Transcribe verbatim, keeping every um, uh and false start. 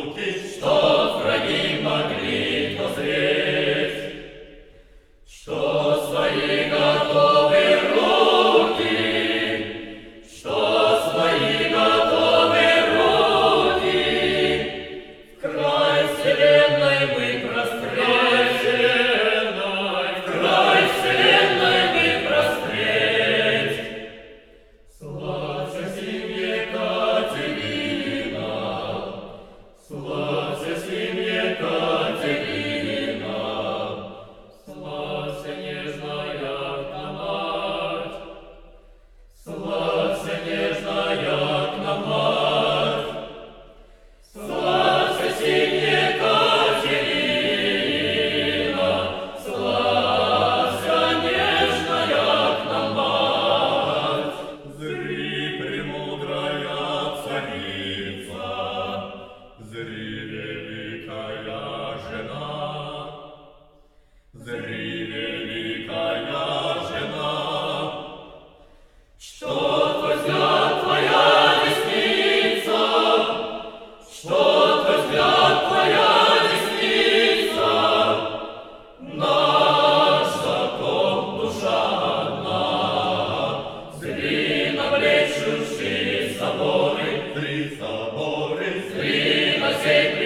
Чтоб враги могли узреть, что свои готовы руки, что свои готовы руки, в край вселенной мы простреть, в край вселенной мы простреть. Славься синее Катерина, славься синее Катерина, славься нежная мать, славься нежная мать, славься синее Катерина, славься нежная мать. Зри, премудрая царица, зри, великая жена, зри, великая жена, что взгляд твоя десница, что взгляд твоя десница, наш закон душа одна. Зри на блещущие соборы, зри соборы, зри на сей